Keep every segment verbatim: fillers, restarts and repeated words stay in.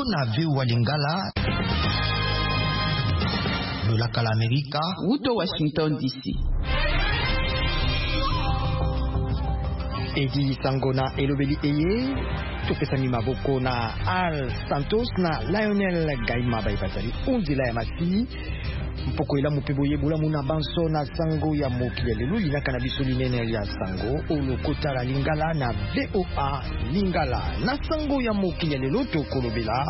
na Vewa Lingala lolaka la Amerika Uto Washington D C. Edi Sangona elobeli eye topesami maboko na Al Santos na Lionel Gaima baibazali unzila ya masi mpoko ila mupebo yebola muna banso na sango ya mokili lelo linaka na biso linene ya sango olokota la Lingala na V O A Lingala na sango ya mokili lelo tokolobela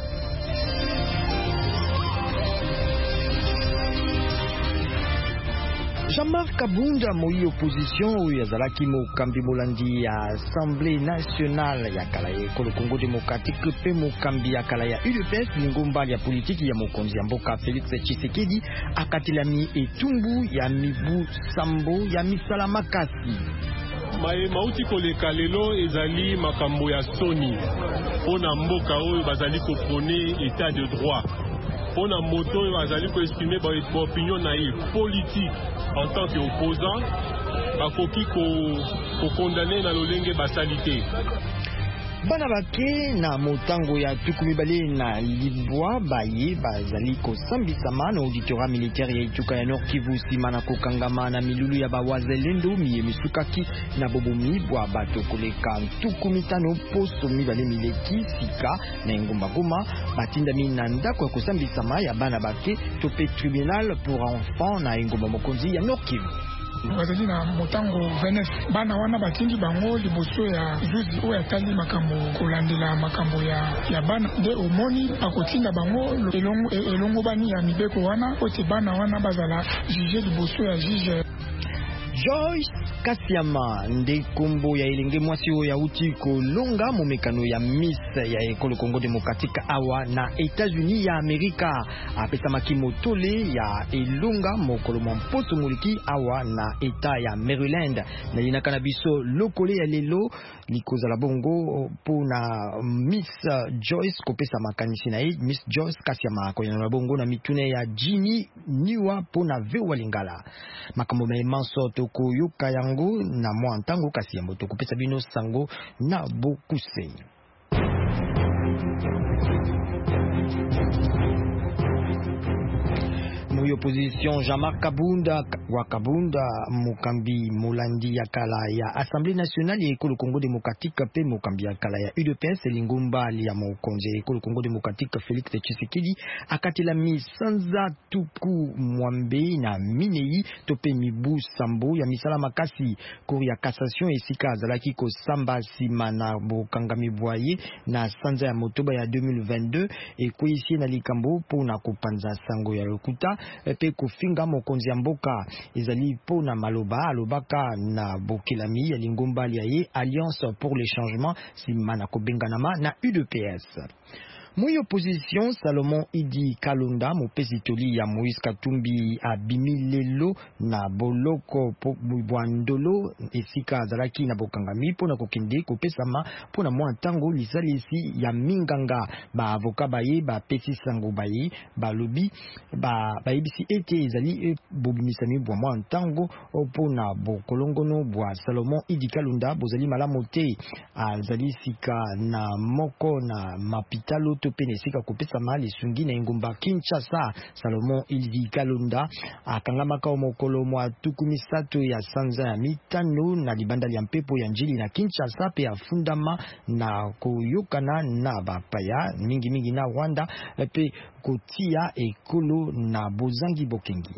Jean-Marc Kabunda moi opposition oyo azalaki mokambi molandi ya Assemblée nationale ya kala ya ekolo Congo démocratique pe mokambi ya kala ya U D P S lingomba ya politiki ya mokonzi ya mboka Félix Tshisekedi akatelami etumbu ya mibu sambo ya misala makasi. Mae mauti koleka lelo ezali makambo ya soni pona mboka oyo bazali kopone état de droit. Pona moto oyo bazali ko estimer ba opinion naïve politique en tant qu'opposant bakoki ko ko condamner na lolenge basalite. Bana bake na motango ya tukumi bale na libwa baye bazali ko sambisama na auditora militaire ya Ituka ya Nord Kivu simana kokangama na milulu ya bawazelendo miye misukaki na bobomi bwa bato koleka tukumi tano posto mibale mileki sika na ngomba goma batinda mina ndako ya kosambisama ya bana bake tope tribunal pour enfants na ngomba mokonzi ya Nord Kivu. Bazali na motango vingt-neuf bana wana batindi bango liboso ya juzi oyo atali makambo kolandela makambo ya ya bana nde omoni akotinda bango elongo elongo bani ya mibeko wana ote bana wana bazala juge liboso ya juge. Joyce Kasiama nde kombo ya elenge mwasi oyo yauti kolonga momekano ya Miss ya ekolo Congo démocratique awa na États-Unis ya Amerika apesamaki motole ya elonga mokolo mposo moliki awa na eta ya Maryland na linaka na biso lokole ya lelo likozala bongo pona Miss Joyce kopesa makanisi na Miss Joyce Kasiama koyana bongo na mitune ya Jimmy Niwa pona Vewa Lingala makambo memanso koyoka yango na mwa ntango kasi ya moto kopesa bino sango na bokuse. Moi opposition Jean-Marc Kabunda wa Kabunda mokambi molandi ya kala ya Assemblée nationale ya ekolo Congo démocratique pe mokambi ya kala ya U D P S lingomba ya mokonzi ya ekolo Congo démocratique Félix Tshisekedi akatela misanza tuku mwambe na minei tope mibu sambo ya misala makasi cour ya cassation esika azalaki ko samba sima na bokangami bwaye na sanza ya motoba ya deux mille vingt-deux ekoyisi na likambo pona kopanza sango ya lokuta pe kofinga mokonzi ya mboka ezali pona maloba alobaka na bokelami ya lingomba ya ye Alliance pour le changement simana kobenganama na U D P S. Moi opposition Salomon Idi Kalonda mopesi toli ya Moïse Katumbi abimi lelo na boloko po bwandolo esika azalaki na bokangami pona kokende kopesama pona mwa ntango lisalisi ya minganga ba avocat baye ba pesi sango baye balobi ba bayebisi ete ezali bobimisami bwa mwa ntango pona bokolongono bwa Salomon Idi Kalonda bozali malamu te azali sika na moko na mapitalo topene sika kopesa mali sungi na ngomba Kinshasa. Salomon Idi Kalonda akangamaka mokolo mwa tukumi sato ya sanza ya mitano na libanda ya mpepo ya njili na Kinshasa pe afundama na koyokana na bapaya mingi mingi na Rwanda pe kotia ekolo na bozangi bokengi.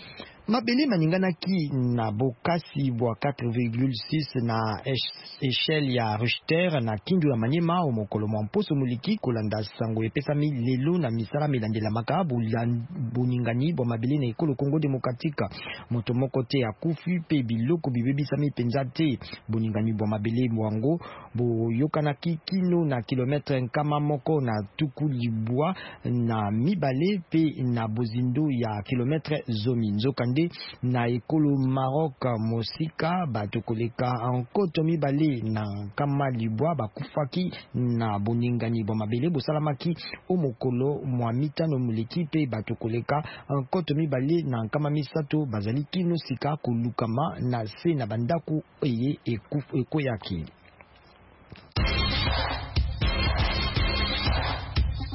Mabele maningana ki na bokasi bwa quatre virgule six na échelle ya Richter na kindu ya Manyema o mokolo mwa mposo muliki kolanda sango epesami lelo na misala melandela makabu boningani bwa mabele na ekolo Congo démocratique moto moko te akufi pe biloko bibebisami penza te boningani bwa mabele mwango boyokana kino na kilometre nkama moko na tuku libwa na mibale pe na bozindo ya kilometre zomi nzokande na ekolo Maroc mosika bato koleka ankoto mibale na kama libwa bakufaki na boningani bwa mabele bosalamaki o mokolo mwa mitano muleki pe bato koleka ankoto mibale na kama misato bazali kino sika kolukama na se na bandaku eye ekoyaki.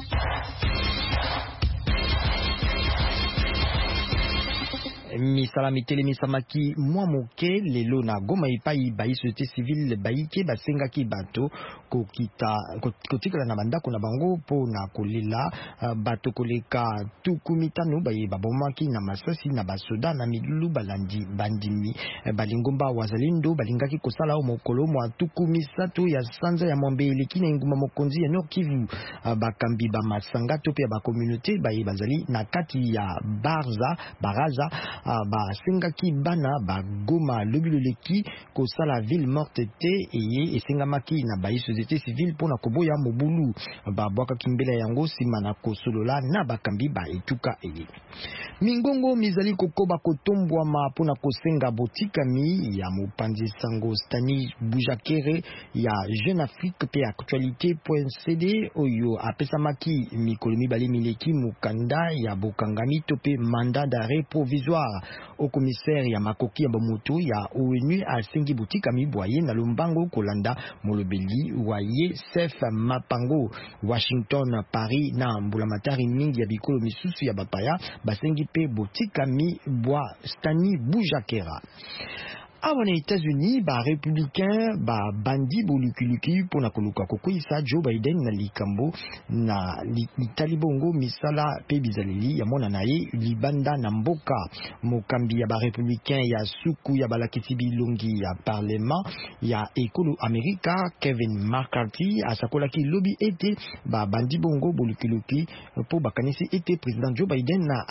misala mitele misamaki mwa moke lelo na Goma epai bayi société civile bayike basengaki bato kokita kotikala na bandako na bango po na kolela bato koleka tuku mitano baye babomaki na masasi na basoda na milulu balandi bandimi balingomba wazalindo balingaki kosala mokolo mwa tuku misato ya sanza ya mombe eleki na nguma mokonzi ya Nord Kivu bakambi ba masanga to pe ba communauté baye bazali na kati ya barza baraza basengaki bana bagoma lobiloleki kosala ville morte te eye esengamaki na bayi société civile pona koboya mobulu babwaka kimbele yango sima na kosolola na bakambi ba etuka eye mingongo mizali kokoba kotombwa ma pona kosenga botikami ya mopanzi sango Stani Bujakere ya Jeune Afrique pe actualité.cd oyo apesamaki mikolo mibale mileki mukanda ya bokangami to pe mandat d'arrêt provisoire au commissaire ya makoki ya bamoto ya O N U asengi botikami boye na lombango kolanda molobeli waye Sef Mapango Washington Paris na mbulamatari mingi ya bikolo misusu ya bapaya basengi pe botikami bwa Stani Bujakera. Awa na États-Unis ba républicain ba bandi bolukuluki pona koluka kokoisa Joe Biden na likambo na li, talibongo misala pe bizaleli ya mona naye libanda na mboka mokambi ya ba républicain ya suku ya balakiti bilongi ya parlement ya ekolo Amerika Kevin McCarthy asakolaki lobi ete ba bandi bongo bolukuluki po bakanisi ete président Joe Biden na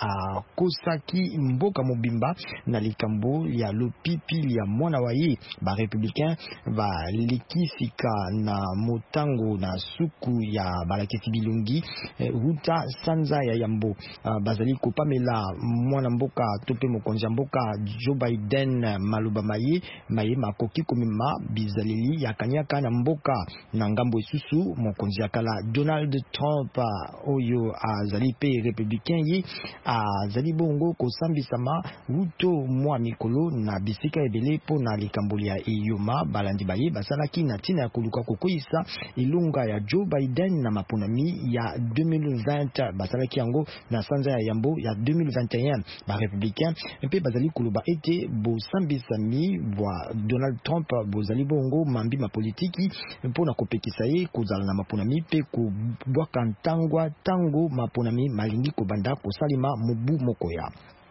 akosaki mboka mobimba na likambo ya lopipi ya mwana waye ba républicain ba likifika na motango na suku ya balaketi bilongi eh, ruta sanza ya yambo uh, bazali kopamela mwana mboka tope mokonzi mboka Joe Biden maluba maye maye makoki komema bizaleli ya kanyaka na mboka na ngambo esusu mokonzi akala Donald Trump uh, oyo azali pe républicain ye azali uh, bongo kosambisama ruto mwa mikolo na bisika ebele po na likamboli ya iyoma balandi baye basalaki na tina ya koluka kokoisa ilunga ya Joe Biden na maponami ya deux mille vingt basalaki yango na sanza ya yambo ya deux mille vingt et un ba républicain mpe bazali koluba ete bo sambisami bwa Donald Trump bozali bongo mambi ma politiki mpo na kopekisa ye kozala na maponami pe kubwaka ntangwa tango maponami malingi kobanda kosalima mobu mokoya.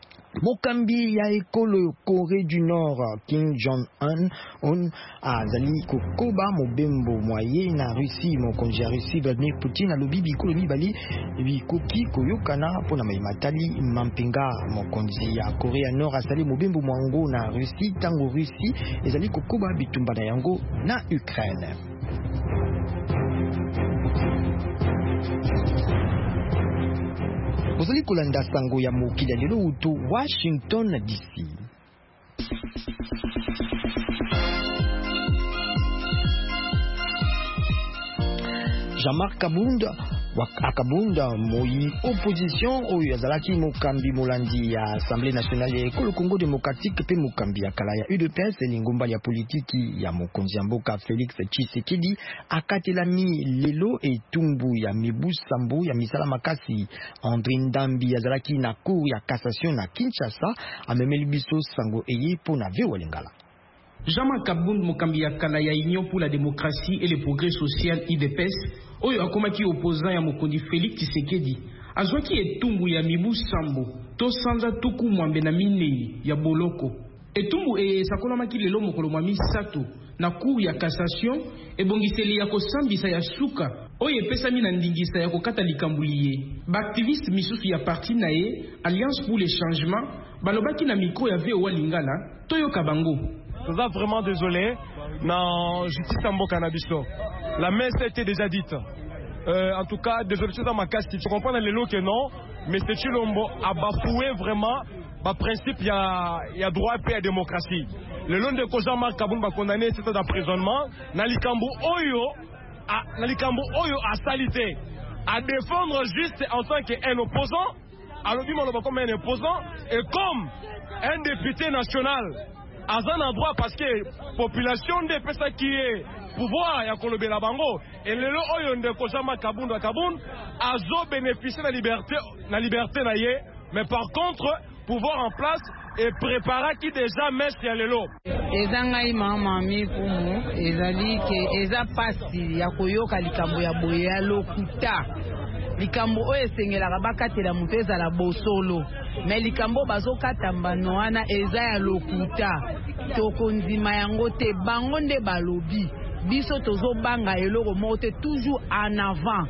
Mokambi ya ekolo Corée du Nord Kim Jong-un on azali kokoba mobembo moye na Russie mokonzi ya Russie Vladimir Poutine alobi bikolo mibali bikoki koyokana pona maimatali mampinga mokonzi ya Corée Nord asali mobembo mwango na Russie tango Russie ezali kokoba bitumba na yango na Ukraine. Ozali kolanda sango ya mokili lelo uto Washington D C. Jean-Marc Kabunda akabunda moi opposition oyo azalaki mokambi molandi ya Assemblée nationale ya ekolo Congo démocratique pe mokambi ya kala ya U D P S lingomba ya politiki ya mokonzi ya mboka Félix Tshisekedi akatelami lelo etumbu ya mibusambu ya misala makasi. André Ndambi azalaki na cour ya cassation na Kinshasa amemeli biso sango eye po na ve walingala. Jean-Marc Kabunda mokambi ya kala ya Union pour la démocratie et le progrès social U D P S oyo akomaki opposant ya mokonzi Félix Tshisekedi azwaki etumbu ya mibu sambo to sanza tuku mwambe na minei ya boloko. Etumbu e sakolamaki lelo mokolo mwa misato na cour ya cassation ebongiseli ya kosambisa ya suka oyo epesami na ndingisa ya kokata likambuli ye. Baaktiviste misusu ya parti na ye Alliance pour le changement balobaki na micro ya V O A Lingala toyoka bango. Nous sommes vraiment désolés. Non, justice en Bokanabiso. La messe a été déjà dite. Euh, en tout cas, désolé dans ma casse. Tu comprends les lots que non, mais c'est Chilombo a bafoué vraiment le principe il y a il y a droit et démocratie. Le long de Jean-Marc Kabunda condamné c'était d'emprisonnement. Nalikambo Oyo a Nalikambo Oyo a salité à défendre juste en tant qu'un opposant. Alors du monde comme un opposant et comme un député national. À un endroit parce que population de personnes qui est pouvoir ya kolobela bango et lelo oyo ndeko Jean-Marc Kabunda Kabunda azo bénéficier de la liberté la liberté na ye mais par contre pouvoir en place et prépara qui déjà messe ya lelo. Ezangai mama mi kumu ezali ke eza pasi ya koyoka likambo ya boye ya lokuta. Likambo oyo esengelaka bakatela moto ezala bosolo. Me likambo bazokata mbano wana eza ya lokuta. Tokondima yango te bango nde balobi. Biso tozo banga eloko mote toujours en avant.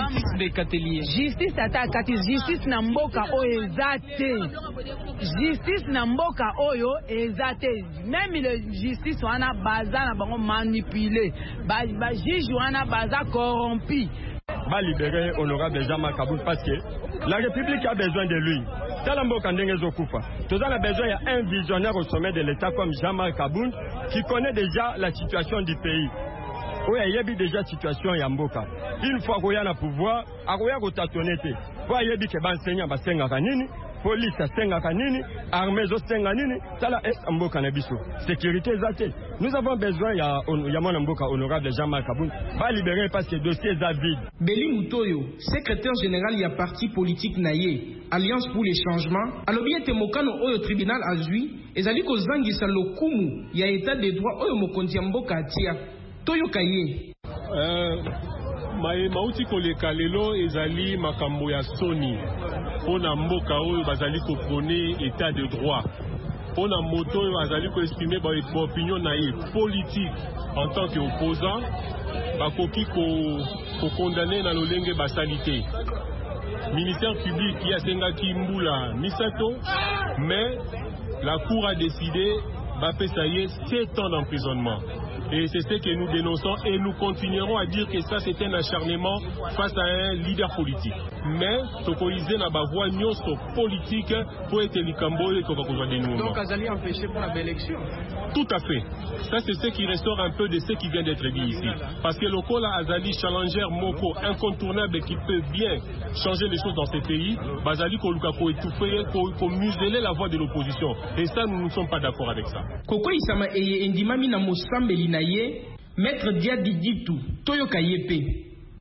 Justice atakati justice na mboka oyo ezate. Justice na mboka oyo ezate. Même le justice wana baza na bango manipulé. Ba ba juge wana baza corrompu. Va libérer honorable Jean-Marc Kabound parce que la République a besoin de lui. Talamboka ndenge zokufa. Nous avons besoin d'un visionnaire au sommet de l'État comme Jean-Marc Kabound qui connaît déjà la situation du pays. Oui, il y a déjà la situation à Mboka. Une fois qu'il y a le pouvoir, il y a rotationné. Pour y a des enseignants qui sont kanini, police senga kanini, armée senga nini, tala est Mboka na biso. Sécurité zate. Nous avons besoin ya ya mon Mboka honorable Jean-Marc Kabound va libérer parce que le dossier est vide. Beli Mutoyo, secrétaire général ya parti politique naye, Alliance pour les changements, alobi ete mokano oyo tribunal azui, ezali ko zangisa lokumu ya état de droit oyo mokonzi Mboka atia. Toyo kaye. Euh Mae mauti koleka lelo ezali makambo ya soni. Pona mboka oyo bazali ko prôner état de droit. Pona moto oyo bazali ko exprimer ba opinion na ye politique en tant qu'opposant, bakoki ko ko condamner na lolenge basalité. Ministère public qui a sengaki mbula misato, mais la cour a décidé ba pesaye sept ans d'emprisonnement. Et c'est ce que nous dénonçons et nous continuerons à dire que ça c'est un acharnement face à un leader politique. Mais tokoiser na ba voix nyonso politique pour être likambo et tokokozwa dénouement. Donc Azali empêché pour la belle élection. Tout à fait. Ça c'est ce qui ressort un peu de ce qui vient d'être dit ici. Parce que le Kola Azali challenger moko incontournable qui peut bien changer les choses dans ces pays, Bazali koluka ko étouffer, ko museler la voix de l'opposition. Et ça nous ne sommes pas d'accord avec ça. Koko Isama eye endimami na mosambeli na ye, Maître Diadi Ditou, Toyo Kayepe.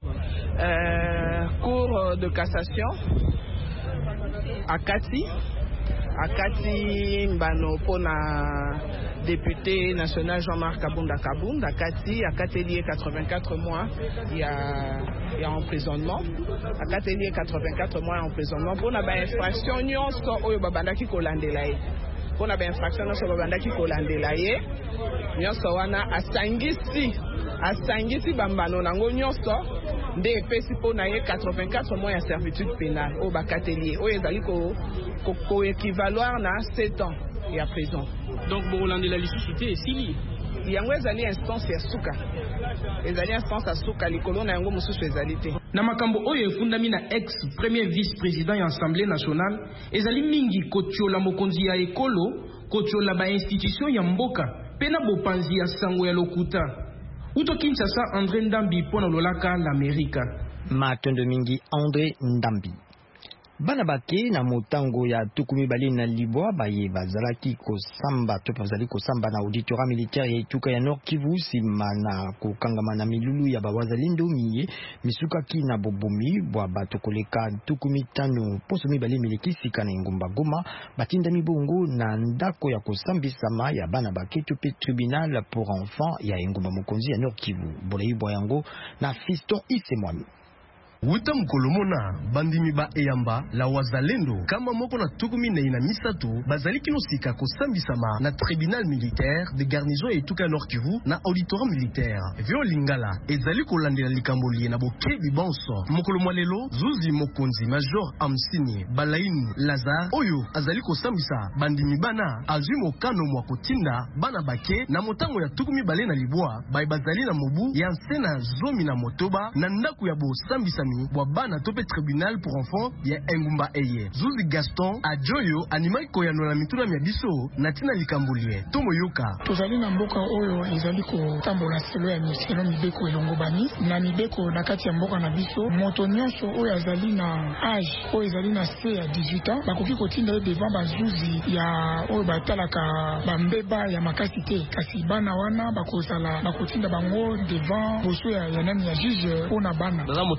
Euh, cour de cassation à Kati, à Kati Mbano Pona député national Jean-Marc Kabound à Kabound, à Kati, à Kati lié quatre-vingt-quatre mois, il y a, il y a emprisonnement, à Kati lié quatre-vingt-quatre mois emprisonnement pour la infraction nyonso oyo babandaki kolandelaye. Pour la infraction nyonso babandaki kolandelaye, nyonso wana asangisi, asangisi bambano nango nyonso. Nde epesi po na ye quatre-vingt-quatre mois ya servitude pénale au bakatelier oyo ezali ko ko équivaloir na sept ans ya prison. Donc bolande la licité esili yango ezali instance ya suka ezali instance ya suka likolo na yango mosusu ezali te. Na makambo oyo efundami na ex premier vice-président ya Assemblée nationale ezali mingi kotiola mokonzi ya ekolo kotiola ba institution ya mboka pena bopanzi ya sango ya lokuta. Uto Kinshasa, André Ndambi pona lolaka l'Amérique. Matondo mingi André Ndambi. Banabake na motango ya tukumi bali na libwa baye bazalaki ko samba to bazali ko samba na auditorat militaire ya Ituka ya Nord Kivu simana ko kangama na milulu ya bawazalindo miye misuka ki na bobomi bwa bato koleka tukumi tano poso mi bali miliki sika na ngumba Goma batinda mibongo na ndako ya kosambisama ya banabake tupe tribunal pour enfants ya ngumba mokonzi ya Nord Kivu bolei bwa yango na Fiston Isemwami. Wuta mkolomona bandimi ba eyamba la wazalendo kama moko na tukumi na ina misato bazali kino sika kosambisama na tribunal militaire de garnison ya Ituka Nord Kivu na auditorat militaire vyo lingala ezali kolandela likambo liye na bokebi bonso mokolo mwalelo zuzi mokonzi major Amsini Balaini Lazare oyo azali kosambisa bandimi bana azwi mokano mwa kotinda bana bake na motango ya tukumi bale na libwa bai bazali na mobu ya nsena zomi na motoba na ndaku ya bo sambisa bwa bana tope tribunal pour enfants ya engumba eye Zuzi Gaston ajoyo animai koyano na mituna mya biso na tina likambulie tomo yoka tozali na mboka oyo ezali ko tambola selo ya miselo mibeko elongo bani na mibeko na kati ya mboka na biso moto nyonso oyo azali na age oyo ezali na se ya dix-huit ans bakoki kotinda ye devant bazuzi ya oyo batalaka bambeba ya makasi te kasi bana wana bakozala bakotinda bango devant boso ya nani ya juge mpona bana baza motango boni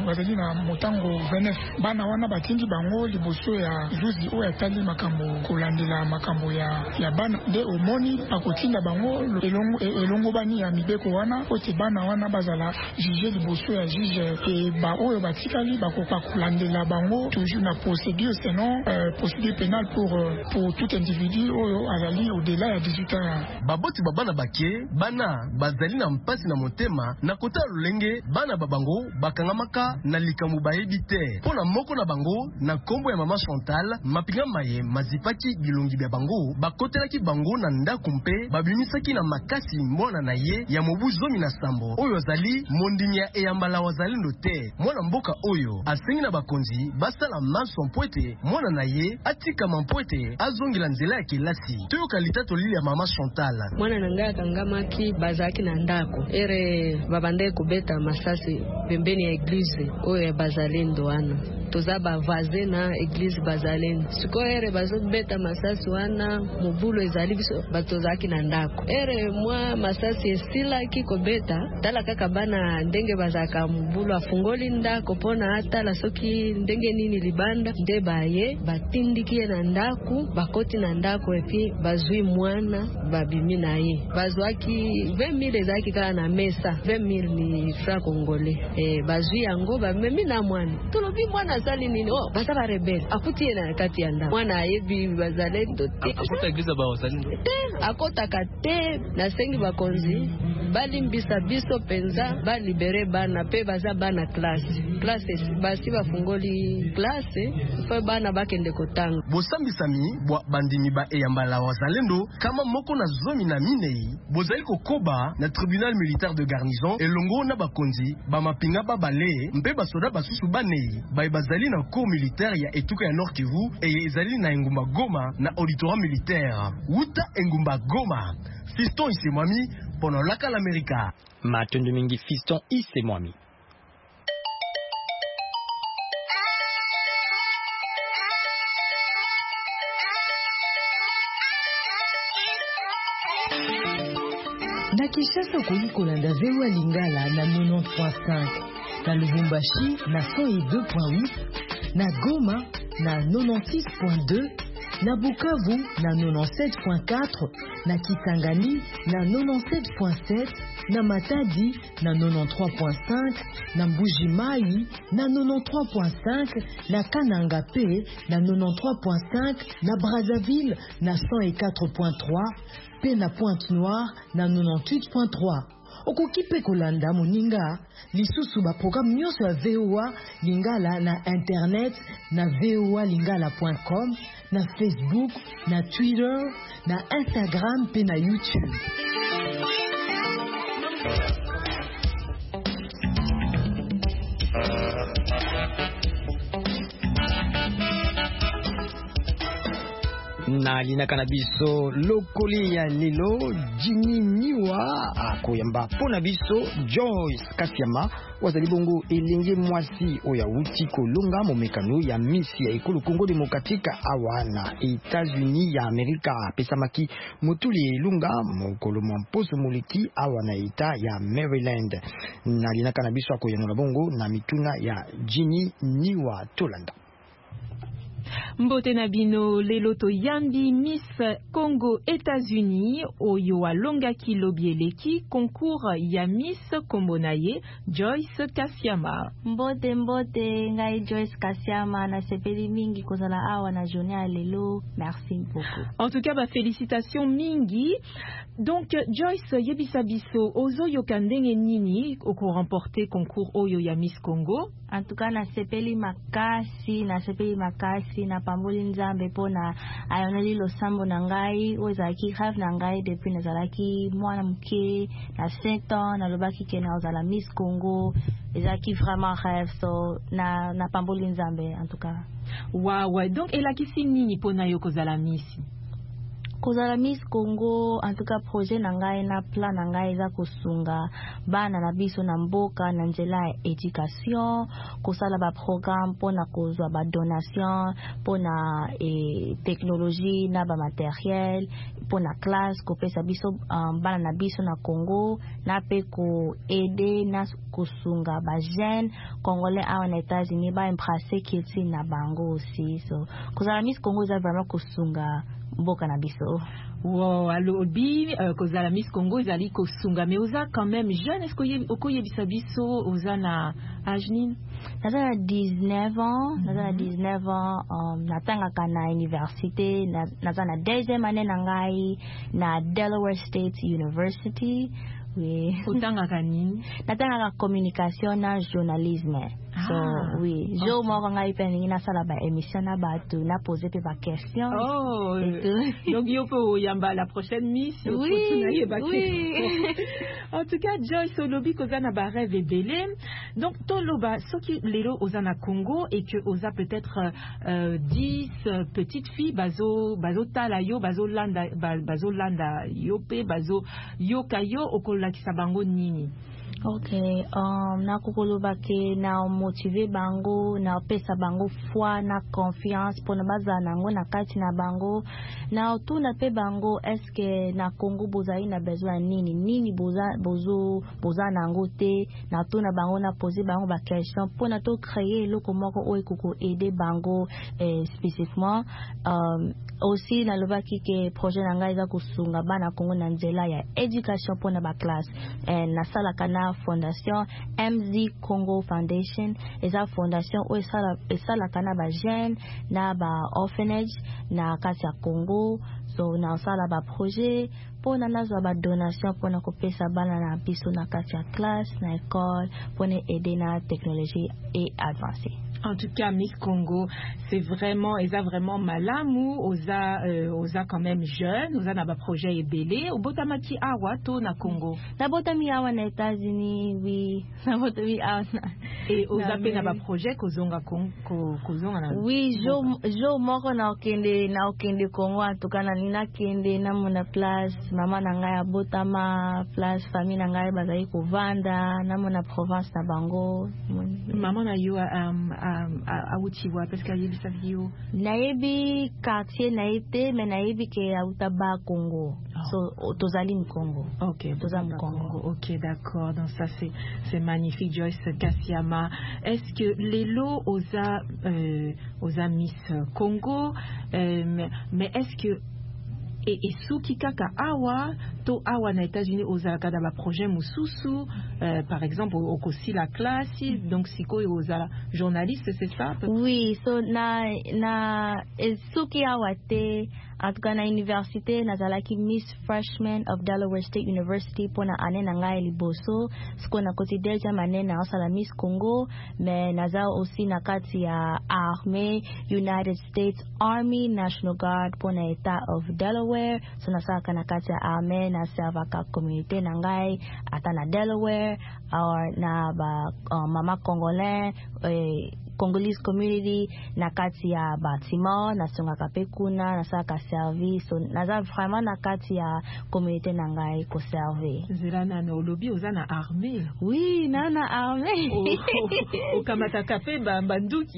bazali na motango vingt-neuf bana wana batindi bango liboso ya zuzi oyo atali makambo kolandela makambo ya ya bana nde omoni akotinda bango elongo elongo bani ya mibeko wana ote bana wana bazala juge liboso ya juge e ba oyo batikali bakoka kolandela bango toujours na procédure sinon euh, procédure pénale pour euh, pour tout individu oyo azali au-delà ya dix-huit ans. Baboti babana bake bana bazali na mpasi na motema na kota lolenge bana babango bakangamaka na likamu bayebi te pona moko na bango na kombo ya mama Chantal mapinga maye mazipaki bilongi bya bango bakotelaki bango na ndako mpe babimisaki na makasi mwana na ye ya mobu zomi na sambo oyo azali mondimi ya eyambala wazalendo te mwana mboka oyo asengi na bakonzi basala maso mpwete mwana na ye atika mampwete azongela nzela ya kelasi toyoka litato lili ya mama Chantal mwana na ngai akangamaki bazaki na ndako ere babande kubeta masasi pembeni ya eglise oyo ya Bazalendo wana toza bavaze na eglise Bazalendo siko ere bazobeta masasi wana mobulo ezali biso batozaki na ndako ere mwa masasi esilaki kobeta tala kaka bana ndenge bazaka mobulo afungoli ndako pona atala soki ndenge nini libanda nde baye batindiki na ndako bakoti na ndako epi bazui mwana babimi na ye bazwaki vingt mille ezaki kaka na mesa vingt mille ni franc congolais eh bazui yango bamemi na mwana tolobi mwana azali nini oh basa ba rebelle akuti ye na kati ya ndako mwana ayebi Bazalendo te akota eglise ba Bazalendo te akota kate na sengi bakonzi balimbisa biso penza balibere bana pe baza bana classe classe basi bafungoli classe fa bana bakende kotanga bosambisami bwa bandimi ba eyambala wazalendo kama moko na zomi na minei bozali kokoba na tribunal militaire de garnison elongo na bakonzi ba mapinga babale mpe basoda basusu banei ba bazali na cour militaire ya etuka ya Nord Kivu e ezali na engumba Goma na auditoire militaire uta engumba Goma Fiston Isemwami pendant la Kala America Matundu mingi Fiston Isemwami. Na Kinshasa okoli kolanda Vewa Lingala na quatre-vingt-dix point cinq, na Lubumbashi na cent deux point huit, na Goma na quatre-vingt-six point deux, na Bukavu na quatre-vingt-dix-sept point quatre, na Kisangani na quatre-vingt-dix-sept point sept, na Matadi na quatre-vingt-treize point cinq, na Mbuji-Mayi na quatre-vingt-treize point cinq, na Kananga P na quatre-vingt-treize point cinq, na Brazzaville na cent quatre point trois, pe na Pointe-Noire na quatre-vingt-dix-huit point trois. Okoki pe kolanda moninga lisusu ba programme nyonso ya V O A Lingala na internet na v o a lingala point com, na Facebook, na Twitter, na Instagram pe na YouTube. Na linaka na biso lokoli ya lelo jini niwa akoyamba pona biso Joyce Kasiama wazali bongo elenge mwasi oya uti kolonga momekano ya misi ya ekolo Congo Demokratika awa na Etats-Unis ya Amerika pesamaki motuli elunga mokolo mposo moleki awa na eta ya Maryland. Na linaka na biso akoyanola bongo na mituna ya jini niwa tolanda. Mbote na bino lelo to yambi Miss Congo États-Unis oyo alongaki lobieleki concours ya Miss Kombo na ye Joyce Kasiama. Mbote mbote ngai Joyce Kasiama na sepeli mingi kozala awa na journée ya lelo. Merci beaucoup. En tout cas ba félicitations mingi. Donc Joyce yebisa biso ozo yokandenge nini oko remporter concours oyo ya Miss Congo. En tout cas na sepeli makasi na sepeli makasi na pamboli nzambe pona ayoneli losambo na ngai ozalaki rêve na ngai depuis nazalaki mwana muke na sept ans na lobaki ke na ozala Miss Congo ezalaki vraiment rêve so na na pamboli nzambe en tout cas. Wow, ouais. Donc elakisi nini pona yo kozala Miss? kozala Miss Congo en tout cas projet na ngai na plan na ngai eza kosunga bana na biso na mboka na nzela ya education kosala ba programme pona kozwa ba donation pona e technologie na ba matériel pona classe kopesa biso um, bana na biso na Congo na pe ko aider na kosunga ba jeune congolais awa na États-Unis ba embrasser culture na bango aussi. So kozala Miss Congo eza vraiment kosunga mboka na biso. Wow, alobi uh, kozala Miss Congo ezali kosunga mais oza quand même jeune. Est-ce que okoyebisa biso oza na âge nini? Naza na dix-neuf ans, naza na dix-neuf ans, um, natangaka na université, na, naza na deuxième année na ngai na Delaware State University. Oui. Otangaka nini? Natangaka communication na journalisme. Ah, so oui, okay. Jo moko ngai pe ningi nasala ba émission na bato na poser pe ba question. Oh. Donc yo po yamba la prochaine Miss. Oui. Oui. En tout cas, Joyce olobi kozana ba rêve ebele. Donc toloba soki lelo ozana Congo et que oza peut-être euh, dix euh, petites filles bazo bazo tala yo bazo landa bazo landa yo pe bazo yoka yo okolakisa bango nini? Okay, um, na kukuluba ke na motive bango na pesa bango foi na confiance pona baza nango na kati na bango na tuna pe bango eske na Congo bozai na besoin nini nini boza bozo boza nango te na tuna bango na poser bango ba question pona to créer loko moko oy kuko aider bango eh, spécifiquement um, aussi na lobaki ke projet na ngai za kusunga bana Congo na nzela ya education pona ba classe eh, na sala kana fondation M Z Congo Foundation eza fondation o esala esala kana ba jeune na ba orphanage na kati ya Congo. So na sala ba projet pona nazo ba donation pona kopesa bana na biso na kati ya classe na école pona aider na technologie et avancée. En tout cas, Miss Congo, c'est vraiment, ils ont vraiment malamu, osa, euh, osa quand même jeune, osa na ba projet ebele, au botamaki awa to na Congo. Na botami awa na États-Unis, oui. Na botami awa na. Et osa pe na ba projet kozonga Congo, kozonga na. Oui, jo jo moko na okende na okende Congo atukana nina kende na mona place, mama na ngai botama place, famille na ngai bazali kovanda, na mona province na bango. Maman na yo um, a Uchiwa parce qu'il y a des savios. Naebi quartier naite mais naebi ke autaba Congo. So tozali mu Congo. OK, tozali mu Congo. OK, d'accord. Donc ça c'est c'est magnifique Joyce Kassiama. Est-ce que les lots aux a euh, aux a Miss Congo euh, mais, mais est-ce que et et suki kaka awa to awa na États-Unis aux alaka dans projet mususu euh, par exemple au kosi la classe donc siko aux ala journaliste c'est ça? Oui, so na na suki awa te en tout cas na université nazalaki Miss Freshman of Delaware State University pona ane na ngai liboso siko na koti deja manena osala Miss Congo mais naza aussi na kati ya armée United States Army National Guard pona État of Delaware. So nasaka na kati ya armée na servaka communauté na ngai ata na Delaware or na ba uh, mama congolais eh, Congolese community na kati ya bâtiment na songa kapekuna na saka service. So naza vraiment na kati ya communauté na ngai ko servir. Zilana na olobi ozana armée. Oui, na na armée. O kamata kape ba banduki.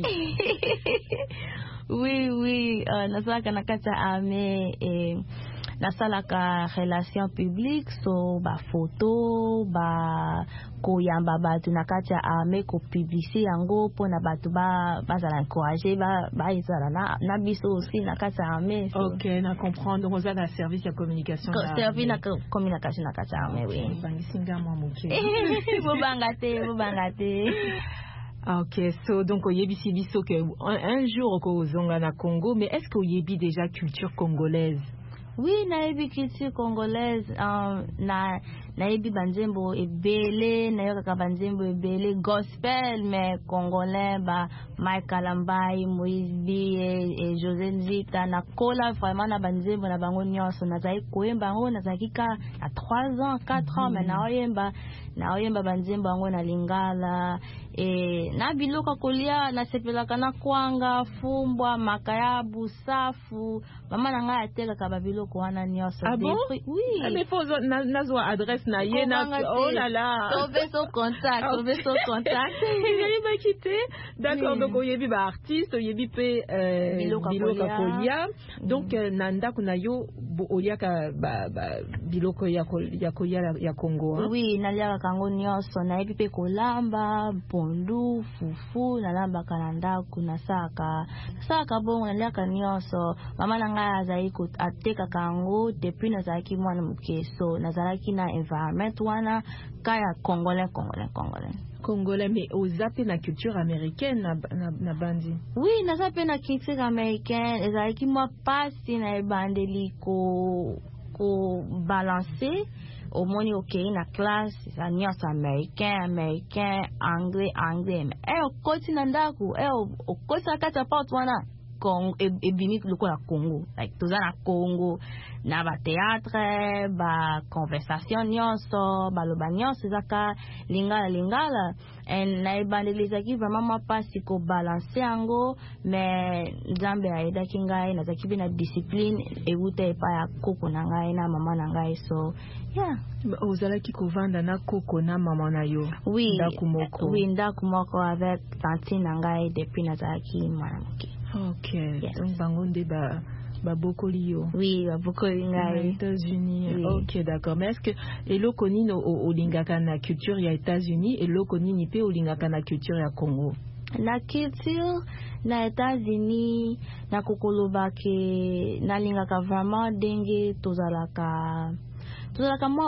Oui, oui, uh, nasaka na kati ya armée et nasalaka relation publique so ba photo ba koyamba batu na kati ya armée ko publier yango pona batu ba bazala encourager ba ba izala na na biso aussi na kati ya armée. So. OK, na comprendre oza na service ya communication na service na communication na kati ya armée. Oui, bangisinga mwa muke bo bangate bo bangate. OK, so donc oyebi biso que un, un jour ko ozonga na Congo, mais est-ce que oyebi déjà culture congolaise? Oui, naebi culture congolaise, um, na naebi banzembo ebele, nayoka banzembo ebele gospel mais congolais ba Mike Kalambai, Moïse B et, et José Nzita na kola vraiment na banzembo na bango nyonso na zai koyemba ngo na zakika à trois ans, quatre ans mais na oyemba na oyemba banzembo ngo na Lingala e na biloko kolia na sepelaka na kwanga fumbwa makayabu safu mama na ngai atekaka ba biloko wana nyonso. Ah bon? Oui. Ah, mais faut na nazwa adresse na ye na oh là là. Sauver son contact, sauver son contact. Il m'a quitté. D'accord, donc oyebi ba artiste, oyebi pe euh biloko kolia. Donc nanda kuna yo oyaka ba biloko ya ya kolia ya Congo. Oui, naliaka kango nyonso na yebi pe kolamba, pondu, fufu, nalamba kananda kuna saka. Saka bongo naliaka nyonso. Mama na ngai azali ko ateka kango depuis nazalaki mwana muke, so nazalaki na environment wana kaya congolais congolais congolais. Congolais, mais aux zappé na culture américaine na, na, na bandi. Oui, na zappé na culture américaine, ezalaki moi pasi na bandeli ko ko balancer au moni ok na classe ya nyonso américain américain anglais anglais. Eh o koti na ndako, eh o koti akata porte wana Congo e, e bini lokola Congo, like toza na Congo na ba théâtre ba conversation nyonso ba loba nyonso zaka lingala lingala and na ebandelizaki vraiment ma pasi ko balancer ango mais Nzambe aida kingai na zaki na discipline e uta epa ya koko na ngai na mama na ngai, so yeah. Ozalaki kovanda na koko na mama na yo. Oui, ndaku moko. Oui, ndaku moko avec tante na ngai depuis nazalaki mwana muke. Ok, yes. Donc bangonde ba ba bokoli yo. Oui, ba bokoli ngai. États-Unis. Oui. Ok, d'accord. Mais est-ce que eloko nini o lingaka na culture ya États-Unis et eloko nini pe o lingaka na culture ya Congo? Na culture na États-Unis na kokoloba ke na lingaka vraiment denge tozalaka tozalaka mo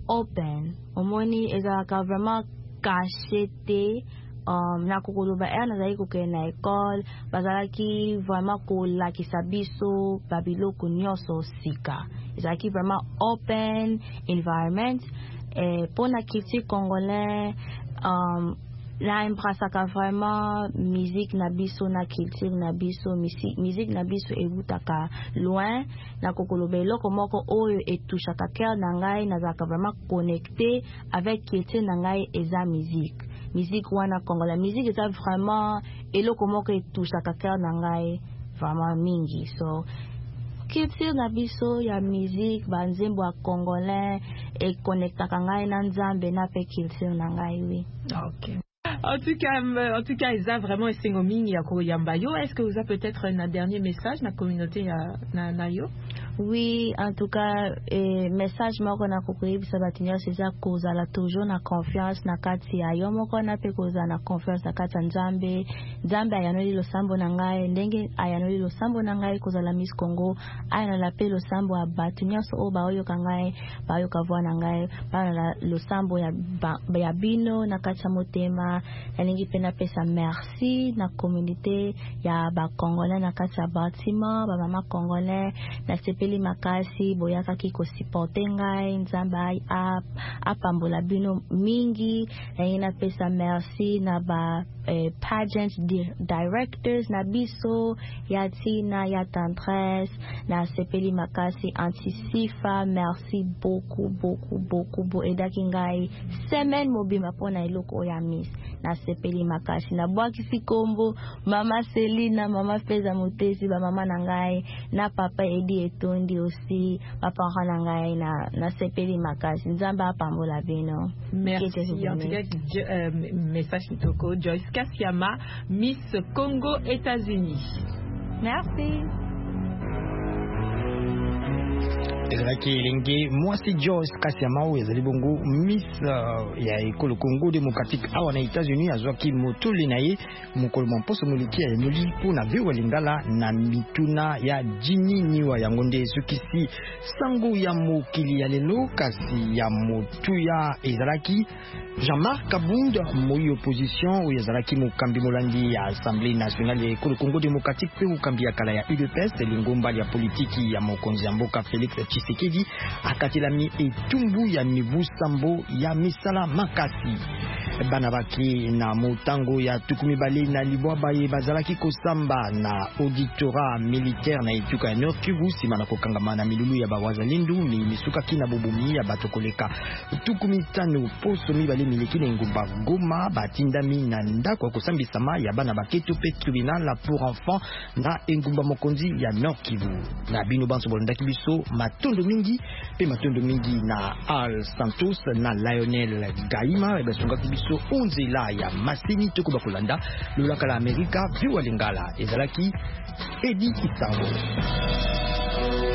open. Omoni ezalaka vraiment caché te. Um, na kokoloba er nazali kokende na école bazalaki vraiment kolakisa biso babiloko nyonso sika, ezalaki vraiment open environment. Et pour la culture congolaise um, na embrasaka vraiment musique na biso na culture na biso musique na biso ebutaka loin na kokoloba eloko moko oyo etouchaka cœur na ngai nazalaka vraiment connecté avec culture na ngai eza musique musique wana Congola musique eza vraiment eloko moko etouchaka cœur na ngai vraiment mingi, so culture na biso ya musique banzembo ya congolais e connectaka ngai na Nzambe na pe culture na ngai. Oui. Ok. En tout cas, en tout cas, ils ont vraiment essayé à Koyambayo. Est-ce que vous avez peut-être un dernier message dans la communauté na Nayo? Oui, en tout cas, eh, message moko na kokoyi bisabatinyo c'est ça cause la toujours na confiance na kati ya yo moko na pe cause na confiance na kati Nzambe. Nzambe ayanoli lo sambo na ngai ndenge ayanoli lo sambo na ngai cause la Miss Congo ayana la pe lo sambo ya batinyo so o ba oyo kangai ba yo kavwa na ngai ba na lo sambo ya ba, ya bino na kati ya motema alingi pena pesa merci na communauté ya ba congolais na kati ya bâtiment ba mama congolais na sepe makasi boyaka kiko supporte ngai Nzambe a apambola bino mingi na pesa merci na ba eh, pageant di directors na biso ya tina ya tendresse na sepeli makasi antisifa merci beaucoup beaucoup beaucoup bo edaki ngai semaine mobima pona eloko ya miss na sepeli makasi na bwakisi kombo mama Selina mama Feza Mutesi ba mama na ngai na papa Edi Etondi aussi papa na ngai na na sepeli makasi Nzambe apambola bino. Merci. En tout cas, euh, message kitoko Joyce Kasiama, Miss Congo États-Unis. Merci. ezalaki elenge mwasi Joyce Kasiama oyo ezali bongo Miss uh, ya ekolo Congo démocratique awa na États-Unis azwaki motole na ye mokolo mposo moliki ya nyoli mpona vewa lingala na mituna ya jini niwa yango nde sokisi sango ya mokili ya lelo kasi ya motuya ezalaki Jean-Marc Kabunda moi opposition oyo ezalaki mokambi molandi ya Assemblée nationale ya ekolo Congo démocratique pe mokambi ya kala ya U D P S lingomba ya politiki ya mokonzi ya mboka Félix Tshisekedi akatelami etumbu ya mibu sambo ya misala makasi. bana baki na motango ya tukumi bale na libwaba ye bazalaki kosamba na auditora militaire na etuka ya Nord Kivu sima na kokangama na milulu ya bawazalendo mi misuka kina bobumi ya bato koleka tukumi tano poso mibale mileki na ngumba Goma batindami na ndako ya kosambisama ya bana baketo pe tribunal la pour enfants na engumba mokonzi ya Nord Kivu na bino banso bolondaki biso matondo mingi pe matondo mingi na Al Santos na Lionel Gaima ebasunga kibiso onzela ya masini tokoba kolanda lolaka la Amerika viwa lingala ezalaki Edi Isango.